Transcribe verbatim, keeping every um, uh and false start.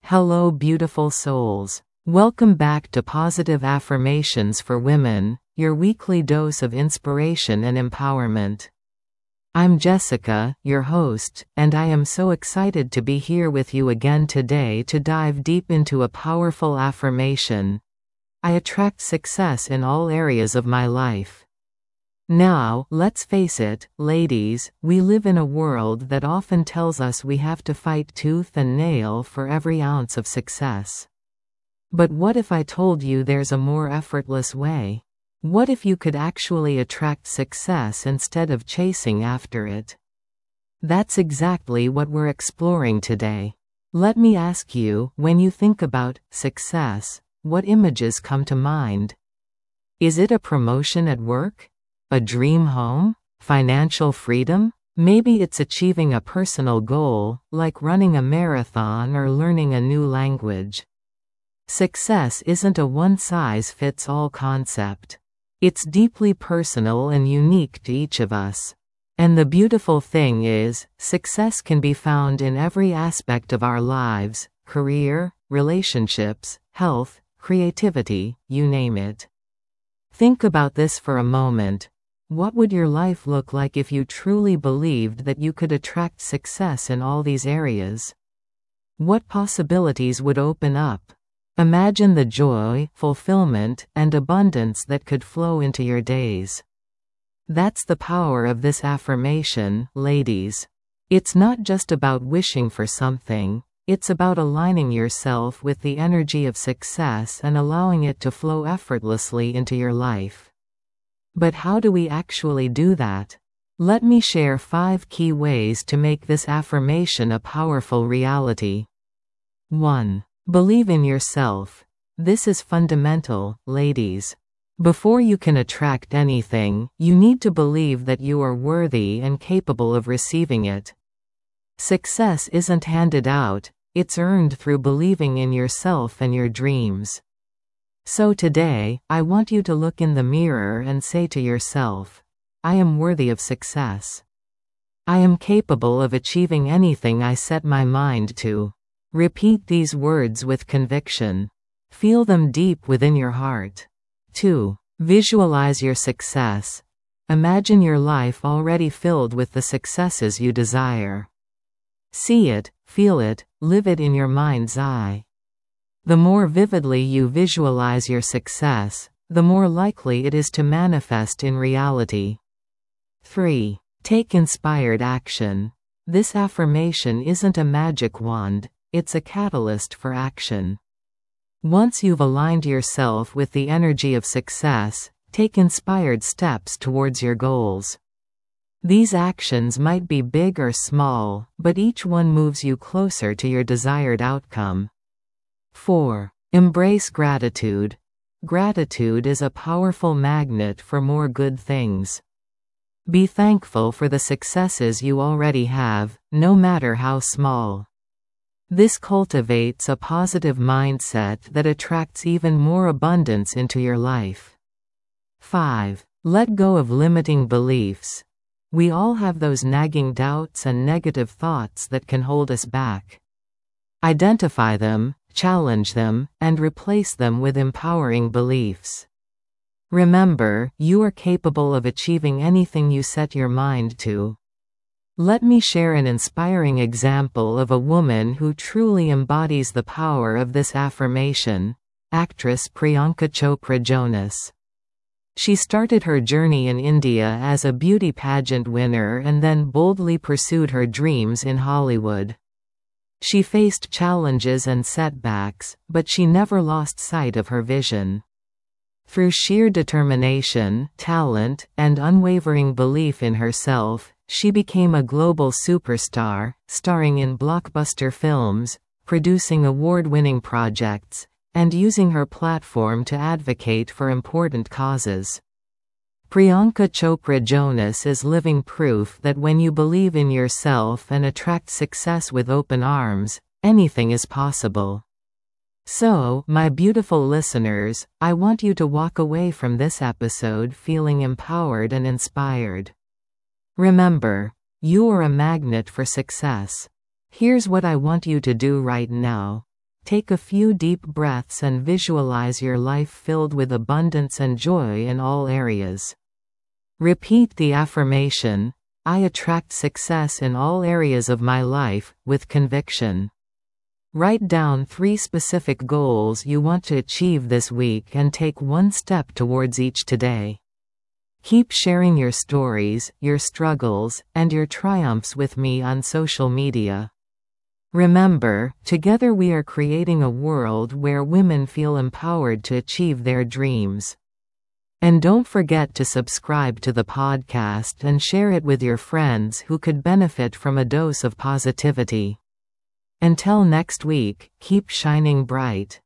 Hello, beautiful souls. Welcome back to Positive Affirmations for Women, your weekly dose of inspiration and empowerment. I'm Jessica, your host, and I am so excited to be here with you again today to dive deep into a powerful affirmation. I attract success in all areas of my life. Now, let's face it, ladies, we live in a world that often tells us we have to fight tooth and nail for every ounce of success. But what if I told you there's a more effortless way? What if you could actually attract success instead of chasing after it? That's exactly what we're exploring today. Let me ask you, when you think about success, what images come to mind? Is it a promotion at work? A dream home? Financial freedom? Maybe it's achieving a personal goal, like running a marathon or learning a new language. Success isn't a one-size-fits-all concept. It's deeply personal and unique to each of us. And the beautiful thing is, success can be found in every aspect of our lives: career, relationships, health, creativity, you name it. Think about this for a moment. What would your life look like if you truly believed that you could attract success in all these areas? What possibilities would open up? Imagine the joy, fulfillment, and abundance that could flow into your days. That's the power of this affirmation, ladies. It's not just about wishing for something, it's about aligning yourself with the energy of success and allowing it to flow effortlessly into your life. But how do we actually do that? Let me share five key ways to make this affirmation a powerful reality. one. Believe in yourself. This is fundamental, ladies. Before you can attract anything, you need to believe that you are worthy and capable of receiving it. Success isn't handed out, it's earned through believing in yourself and your dreams. So today, I want you to look in the mirror and say to yourself, I am worthy of success. I am capable of achieving anything I set my mind to. Repeat these words with conviction. Feel them deep within your heart. two. Visualize your success. Imagine your life already filled with the successes you desire. See it, feel it, live it in your mind's eye. The more vividly you visualize your success, the more likely it is to manifest in reality. three. Take inspired action. This affirmation isn't a magic wand, it's a catalyst for action. Once you've aligned yourself with the energy of success, take inspired steps towards your goals. These actions might be big or small, but each one moves you closer to your desired outcome. four. Embrace gratitude. Gratitude is a powerful magnet for more good things. Be thankful for the successes you already have, no matter how small. This cultivates a positive mindset that attracts even more abundance into your life. five. Let go of limiting beliefs. We all have those nagging doubts and negative thoughts that can hold us back. Identify them, challenge them, and replace them with empowering beliefs. Remember, you are capable of achieving anything you set your mind to. Let me share an inspiring example of a woman who truly embodies the power of this affirmation: actress Priyanka Chopra Jonas. She started her journey in India as a beauty pageant winner and then boldly pursued her dreams in Hollywood. She faced challenges and setbacks, but she never lost sight of her vision. Through sheer determination, talent, and unwavering belief in herself, she became a global superstar, starring in blockbuster films, producing award-winning projects, and using her platform to advocate for important causes. Priyanka Chopra Jonas is living proof that when you believe in yourself and attract success with open arms, anything is possible. So, my beautiful listeners, I want you to walk away from this episode feeling empowered and inspired. Remember, you are a magnet for success. Here's what I want you to do right now. Take a few deep breaths and visualize your life filled with abundance and joy in all areas. Repeat the affirmation, "I attract success in all areas of my life," with conviction. Write down three specific goals you want to achieve this week and take one step towards each today. Keep sharing your stories, your struggles, and your triumphs with me on social media. Remember, together we are creating a world where women feel empowered to achieve their dreams. And don't forget to subscribe to the podcast and share it with your friends who could benefit from a dose of positivity. Until next week, keep shining bright.